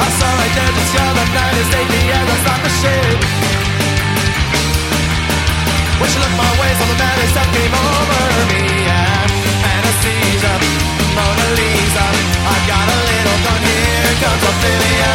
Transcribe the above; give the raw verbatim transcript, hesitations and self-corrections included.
I saw right there just the other night as take me as I start the shit. When she looked my way, so the madness stuff came over me. Yeah, anesthesia, Mona Lisa. I've got a little gun, here comes Ophelia.